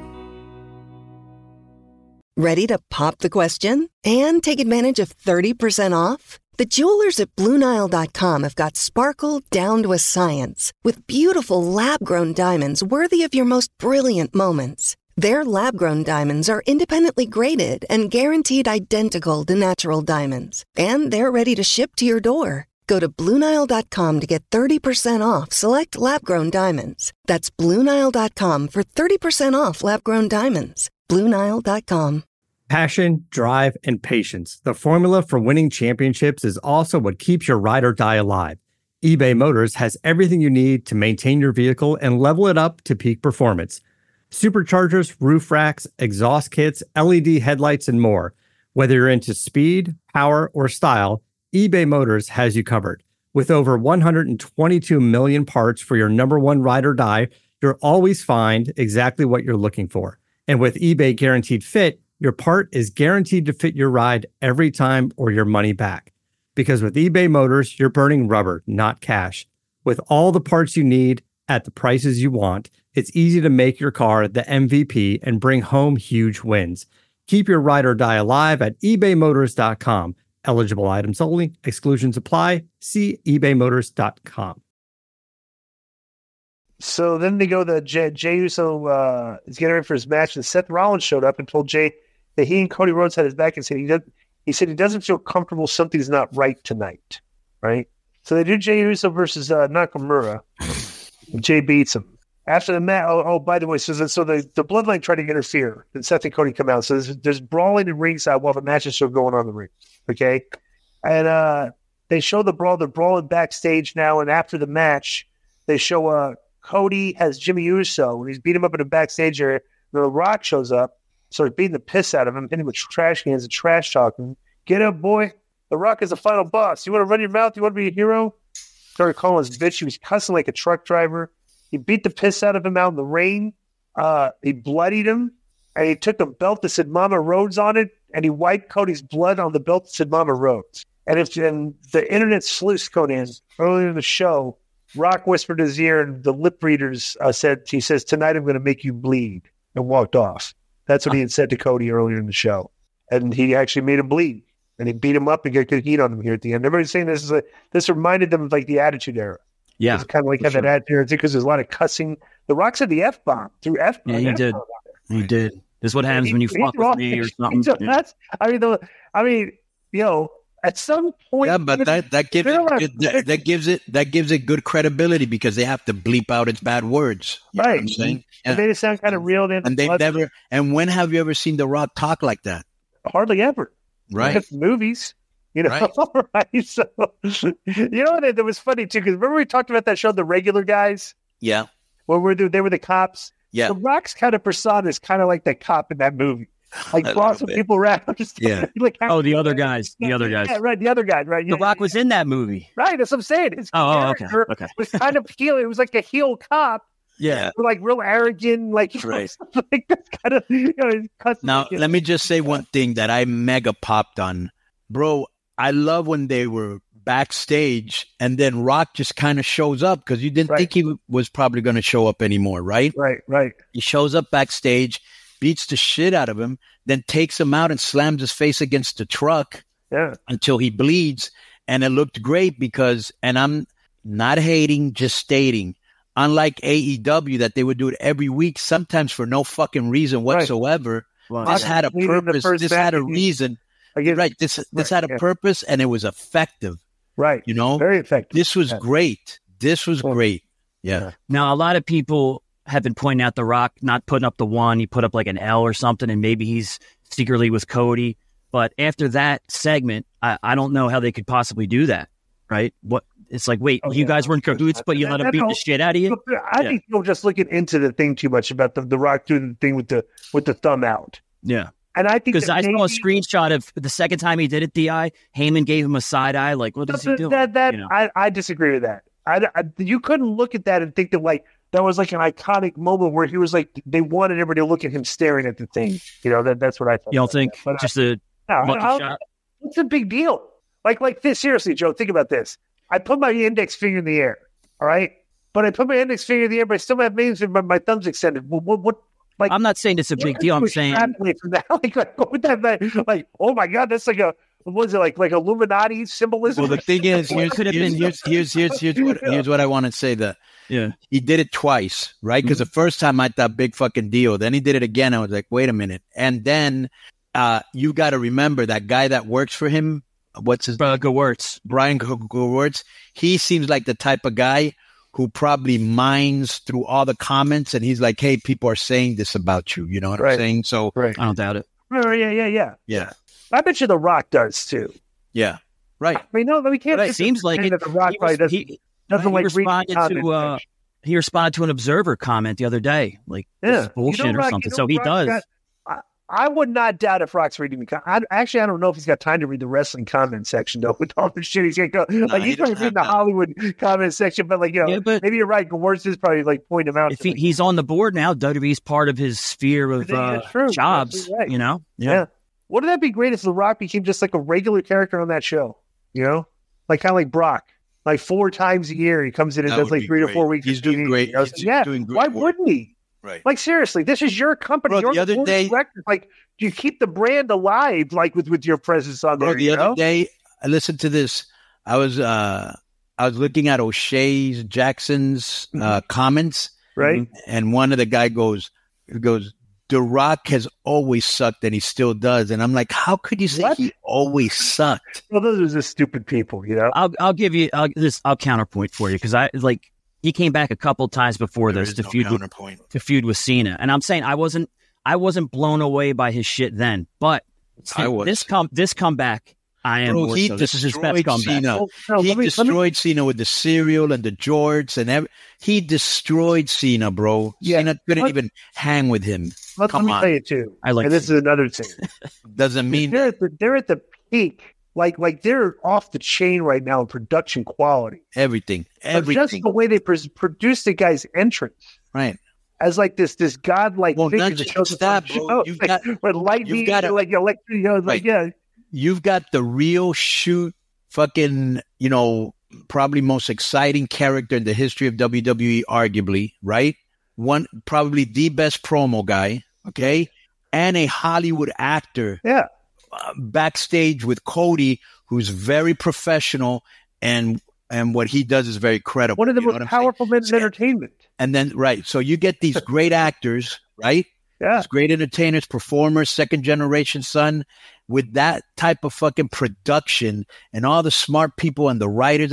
Ready to pop the question and take advantage of 30% off? The jewelers at BlueNile.com have got sparkle down to a science with beautiful lab-grown diamonds worthy of your most brilliant moments. Their lab-grown diamonds are independently graded and guaranteed identical to natural diamonds, and they're ready to ship to your door. Go to BlueNile.com to get 30% off select lab-grown diamonds. That's BlueNile.com for 30% off lab-grown diamonds. BlueNile.com. Passion, drive, and patience. The formula for winning championships is also what keeps your ride or die alive. eBay Motors has everything you need to maintain your vehicle and level it up to peak performance. Superchargers, roof racks, exhaust kits, LED headlights, and more. Whether you're into speed, power, or style, eBay Motors has you covered. With over 122 million parts for your number one ride or die, you'll always find exactly what you're looking for. And with eBay Guaranteed Fit, your part is guaranteed to fit your ride every time or your money back. Because with eBay Motors, you're burning rubber, not cash. With all the parts you need at the prices you want, it's easy to make your car the MVP and bring home huge wins. Keep your ride or die alive at ebaymotors.com. Eligible items only. Exclusions apply. See ebaymotors.com. So then they go, Jey Uso is getting ready for his match, and Seth Rollins showed up and told Jey that he and Cody Rhodes had his back and said he doesn't feel comfortable. Something's not right tonight, right? So they do Jey Uso versus Nakamura. Jey beats him. After the match, by the way, so the Bloodline tried to interfere, and Seth and Cody come out. So there's brawling in ringside while the match is still going on in the ring, okay? And they show the brawl. They're brawling backstage now, and after the match, they show Cody has Jimmy Uso, and he's beating him up in the backstage area. And The Rock shows up, starts beating the piss out of him, hitting him with trash cans and trash talking. Get up, boy. The Rock is the final boss. You want to run your mouth? You want to be a hero? Started calling his bitch. He was cussing like a truck driver. He beat the piss out of him out in the rain. He bloodied him, and he took a belt that said Mama Rhodes on it, and he wiped Cody's blood on the belt that said Mama Rhodes. And the internet sleuth Conan earlier in the show, Rock whispered in his ear, and the lip readers he says, tonight I'm going to make you bleed, and walked off. That's what he had said to Cody earlier in the show. And he actually made him bleed, and he beat him up and got good heat on him here at the end. Everybody's saying this reminded them of like the Attitude Era. Yeah. It's kind of like had that attitude because there's a lot of cussing. The Rock said the F-bomb through F-bomb. Yeah, he did. He did. This is what happens when you fuck with me or something. At some point, yeah, but that gives it good credibility because they have to bleep out its bad words. You know what I'm saying? It made it sound kind of real. And they've never. And when have you ever seen The Rock talk like that? Hardly ever. Right. Movies. Right. Right. So, that was funny too, because remember we talked about that show, The Regular Guys? Yeah. Where they were the cops? Yeah. The Rock's kind of persona is kind of like that cop in that movie. Like bossing people around. Yeah. The other guys. The other guys. Yeah, right. The other guys, right. The Rock was in that movie. Right. That's what I'm saying. His character was kind of heel. It was like a heel cop. Yeah. Like real arrogant, like, right. Like that's kind of, Now, let me just say one thing that I mega popped on. Bro, I love when they were backstage and then Rock just kind of shows up because you didn't think he was probably going to show up anymore, right? Right. He shows up backstage, beats the shit out of him, then takes him out and slams his face against the truck until he bleeds. And it looked great because, and I'm not hating, just stating, unlike AEW that they would do it every week, sometimes for no fucking reason whatsoever. Right. This had a purpose. This had a reason. This had a purpose, and it was effective. Right. Very effective. This was great. This was great. Yeah. Now, a lot of people have been pointing out The Rock not putting up the 1. He put up like an L or something, and maybe he's secretly with Cody. But after that segment, I don't know how they could possibly do that. Right? It's like, wait, you guys were in cahoots, but you let him beat the shit out of you? I think people just looking into the thing too much about the Rock doing the thing with the thumb out. Yeah. And I think because I saw a screenshot of the second time he did it, DI, Heyman gave him a side eye. Like, what is he doing? I disagree with that. You couldn't look at that and think that like that was like an iconic moment where he was like they wanted everybody to look at him staring at the thing. That's what I thought. You don't think just a lucky shot? It's a big deal. Like this, seriously, Joe. Think about this. I put my index finger in the air. All right, but I put my index finger in the air, but I still have names and my thumb's extended. What? Like, I'm not saying it's a big deal. I'm saying from that, like oh my God, that's like a Was it like Illuminati symbolism? Well, the thing is, here's what I want to say. He did it twice, right? Because the first time I thought big fucking deal. Then he did it again. I was like, wait a minute. And then you got to remember that guy that works for him. What's his name? Gewurz. Brian Gewurz. He seems like the type of guy who probably mines through all the comments, and he's like, hey, people are saying this about you. You know what I'm saying? So I don't doubt it. Yeah. I bet you The Rock does too. Yeah. Right. I mean, no, we can't. It seems like that The Rock probably doesn't like reading comments. He responded to an Observer comment the other day, like this is bullshit or something. So he does. I would not doubt if Rock's reading the comment. Actually, I don't know if he's got time to read the wrestling comment section though. With all the shit he's going to go, like he's probably reading the Hollywood comment section, but maybe you're right. Gewurz is probably like point him out. If he's on the board now, WWE's part of his sphere of jobs. Right. You know, yeah. Wouldn't that be great if The Rock became just like a regular character on that show? You know, like kind of like Brock. Like 4 times a year, he comes in and does like 3 to 4 weeks. He's doing great. Doing great why work. Wouldn't he? Right. Like seriously, this is your company. Bro, the other day, like, do you keep the brand alive, like with your presence on there? The other day, I listened to this. I was looking at O'Shea Jackson's comments, right? And one of the guy goes, The Rock has always sucked, and he still does. And I'm like, how could you say he always sucked? Well, those are just stupid people, you know. I'll give you I'll counterpoint for you because he came back a couple times before this to feud with Cena, and I'm saying I wasn't blown away by his shit then, but this comeback. I am. Bro, he this is his best comeback. Cena. He destroyed Cena with the cereal and the jorts and he destroyed Cena, bro. Yeah. Cena couldn't even hang with him. Let me tell you too. And this is another thing. Doesn't mean they're at the peak. Like they're off the chain right now in production quality. Everything. Just the way they produce the guy's entrance, right? As like this godlike figure that shows up. You've got lightning, You've got the real shoot fucking, probably most exciting character in the history of WWE, arguably, right? Probably the best promo guy, okay? And a Hollywood actor. Yeah. Backstage with Cody, who's very professional, and what he does is very credible. One of the most powerful men in entertainment. And then, right, so you get these great actors, right? Yeah. These great entertainers, performers, second-generation son, with that type of fucking production and all the smart people and the writers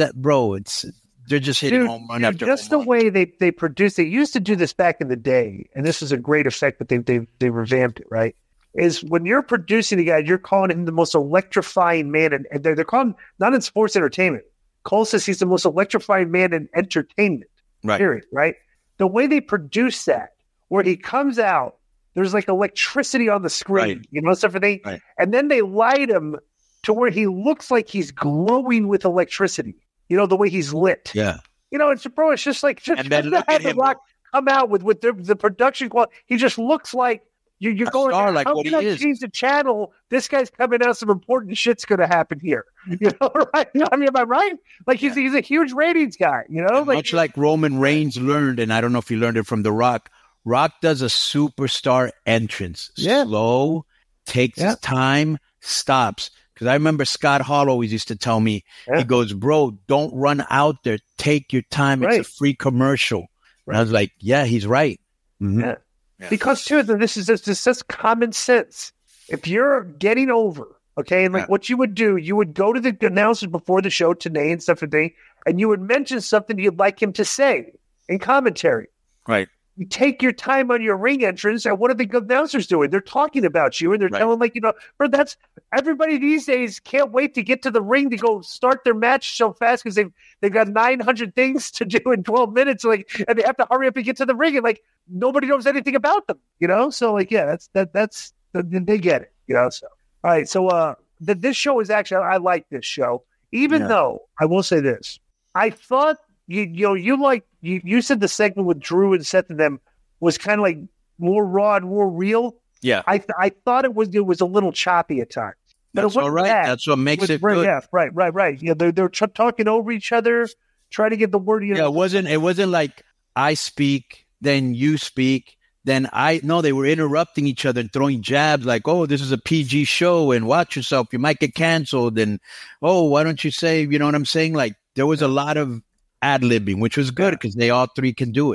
they're just hitting home run after just home the way they produce. They used to do this back in the day, and this is a great effect, but they revamped it, right? Is when you're producing a guy, you're calling him the most electrifying man, and they're calling him, not in sports entertainment. Cole says he's the most electrifying man in entertainment, right? Period, right? The way they produce that, where he comes out, there's like electricity on the screen, stuff like that. Right. And then they light him to where he looks like he's glowing with electricity. The way he's lit. Yeah. It's just like and then look at him. Rock come out with the production quality. He just looks like you're going. Star like what he is. Change the channel. This guy's coming out. Some important shit's going to happen here. Right? I mean, am I right? Like he's a huge ratings guy. Much like Roman Reigns learned, and I don't know if he learned it from The Rock. Rock does a superstar entrance. Yeah. Slow, takes his time, stops. Because I remember Scott Hall always used to tell me, he goes, bro, don't run out there. Take your time. It's a free commercial. And I was like, yeah, he's right. Mm-hmm. Yeah. Because, too, this is just common sense. If you're getting over, okay, and what you would do, you would go to the announcers before the show, Tenay and stuff like that, and you would mention something you'd like him to say in commentary. Right. You take your time on your ring entrance, and what are the announcers doing? They're talking about you, and they're telling bro, that's everybody these days can't wait to get to the ring to go start their match so fast because they've got 900 things to do in 12 minutes, and they have to hurry up and get to the ring, and nobody knows anything about them, So that's they get it, So all right, so this show is actually I like this show, even though I will say this, I thought. You said the segment with Drew and Seth and them was kind of like more raw and more real. Yeah, I thought it was a little choppy at times. But that's all right. That's what makes it good. Yeah, right. Yeah, they're talking over each other, trying to get the word. Yeah, it wasn't like I speak, then you speak, then they were interrupting each other and throwing jabs like, oh, this is a PG show and watch yourself. You might get canceled. And, oh, why don't you say, you know what I'm saying? Like there was a lot of ad-libbing, which was good because they all three can do it.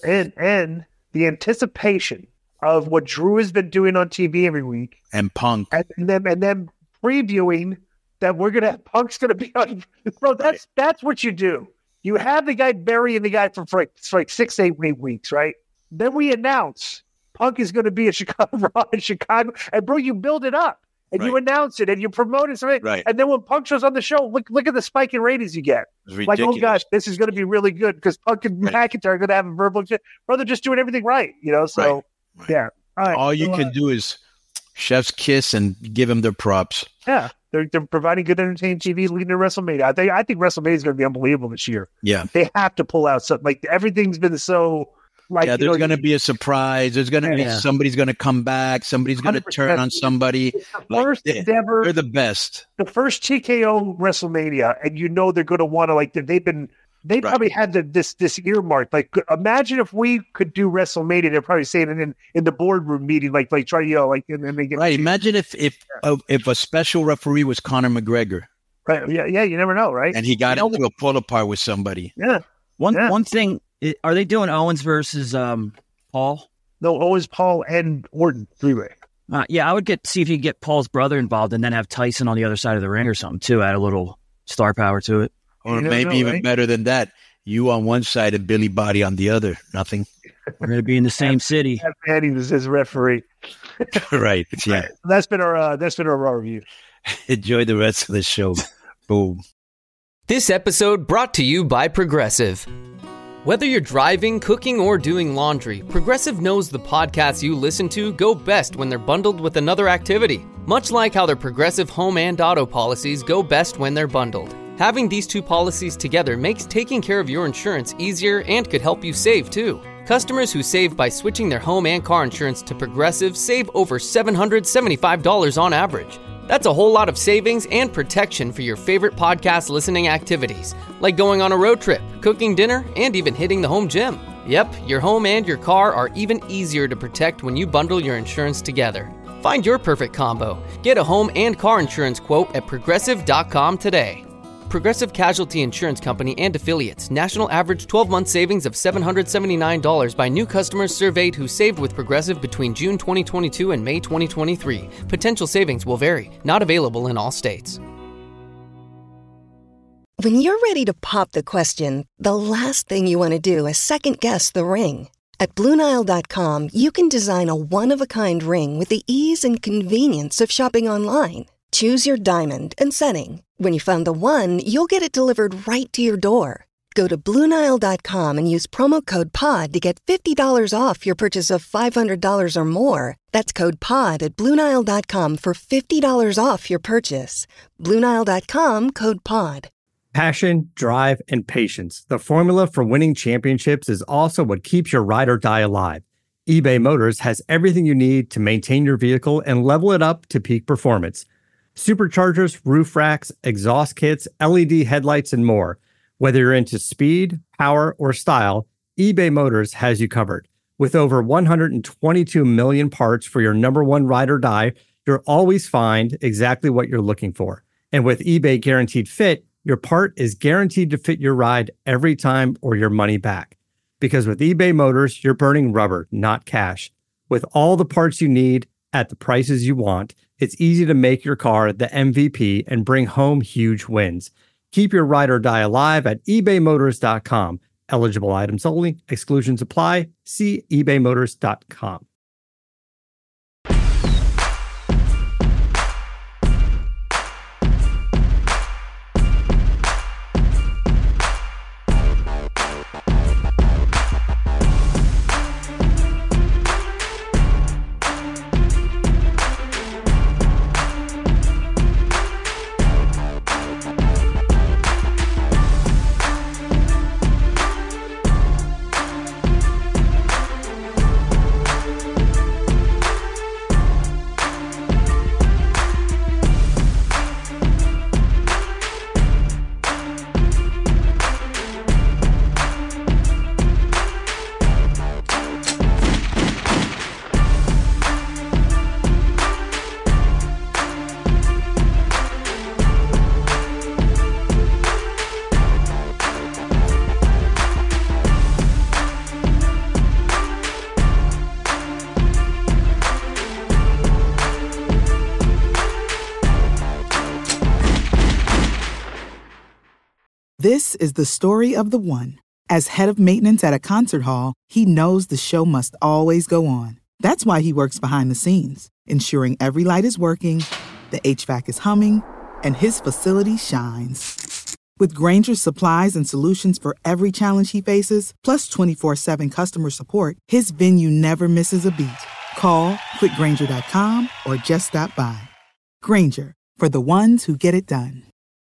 And the anticipation of what Drew has been doing on TV every week. And Punk. And then previewing that Punk's going to be on. Bro, that's what you do. You have the guy burying the guy for like 6-8 weeks, right? Then we announce Punk is going to be at Chicago Raw in Chicago. And bro, you build it up and you announce it and you promote it. Right. And then when Punk shows on the show, look at the spike in ratings you get. Like, oh gosh, this is going to be really good because Punk and McIntyre are going to have a verbal shit. Bro, they're just doing everything right, you know? So, yeah. All right. All you can do is chef's kiss and give them their props. Yeah. They're providing good entertaining TV leading to WrestleMania. I think WrestleMania is going to be unbelievable this year. Yeah. They have to pull out something. Like, everything's been so... Like, yeah, there's going to be a surprise. There's going to be somebody's going to come back. Somebody's going to turn on somebody. They're the best. The first TKO WrestleMania, and you know they're going to want to they probably had this earmark. Like, imagine if we could do WrestleMania. They're probably saying it in the boardroom meeting, like try and they get Imagine if a special referee was Conor McGregor. Right. Yeah. You never know, right? And he got into a pull apart with somebody. Yeah. One thing. Are they doing Owens versus Paul? No, Owens, Paul, and Orton 3-way. Yeah, I would see if you could get Paul's brother involved and then have Tyson on the other side of the ring or something too. Add a little star power to it. Or maybe even better than that. You on one side and Billy Body on the other. Nothing. We're going to be in the same city. Eddie was his referee. Right. Yeah. That's been our Raw review. Enjoy the rest of the show. Boom. This episode brought to you by Progressive. Whether you're driving, cooking, or doing laundry, Progressive knows the podcasts you listen to go best when they're bundled with another activity. Much like how their Progressive home and auto policies go best when they're bundled. Having these two policies together makes taking care of your insurance easier and could help you save too. Customers who save by switching their home and car insurance to Progressive save over $775 on average. That's a whole lot of savings and protection for your favorite podcast listening activities, like going on a road trip, cooking dinner, and even hitting the home gym. Yep, your home and your car are even easier to protect when you bundle your insurance together. Find your perfect combo. Get a home and car insurance quote at Progressive.com today. Progressive Casualty Insurance Company and Affiliates. National average 12-month savings of $779 by new customers surveyed who saved with Progressive between June 2022 and May 2023. Potential savings will vary. Not available in all states. When you're ready to pop the question, the last thing you want to do is second-guess the ring. At BlueNile.com, you can design a one-of-a-kind ring with the ease and convenience of shopping online. Choose your diamond and setting. When you find the one, you'll get it delivered right to your door. Go to BlueNile.com and use promo code POD to get $50 off your purchase of $500 or more. That's code POD at BlueNile.com for $50 off your purchase. BlueNile.com, code POD. Passion, drive, and patience. The formula for winning championships is also what keeps your ride or die alive. eBay Motors has everything you need to maintain your vehicle and level it up to peak performance. Superchargers, roof racks, exhaust kits, LED headlights, and more. Whether you're into speed, power, or style, eBay Motors has you covered. With over 122 million parts for your number one ride or die, you'll always find exactly what you're looking for. And with eBay Guaranteed Fit, your part is guaranteed to fit your ride every time or your money back. Because with eBay Motors, you're burning rubber, not cash. With all the parts you need at the prices you want, it's easy to make your car the MVP and bring home huge wins. Keep your ride or die alive at ebaymotors.com. Eligible items only. Exclusions apply. See ebaymotors.com. This is the story of the one. As head of maintenance at a concert hall, he knows the show must always go on. That's why he works behind the scenes, ensuring every light is working, the HVAC is humming, and his facility shines. With Grainger's supplies and solutions for every challenge he faces, plus 24/7 customer support, his venue never misses a beat. Call quickgrainger.com or just stop by. Grainger, for the ones who get it done.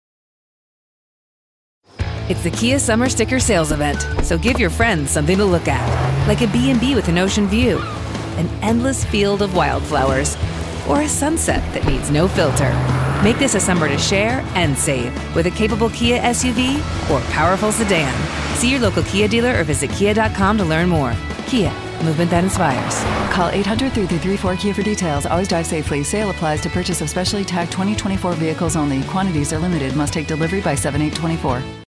It's the Kia Summer Sticker Sales Event, so give your friends something to look at, like a B&B with an ocean view, an endless field of wildflowers, or a sunset that needs no filter. Make this a summer to share and save with a capable Kia SUV or powerful sedan. See your local Kia dealer or visit kia.com to learn more. Kia, movement that inspires. Call 800-3334-KIA for details. Always drive safely. Sale applies to purchase of specially tagged 2024 vehicles only. Quantities are limited. Must take delivery by 7/8/24.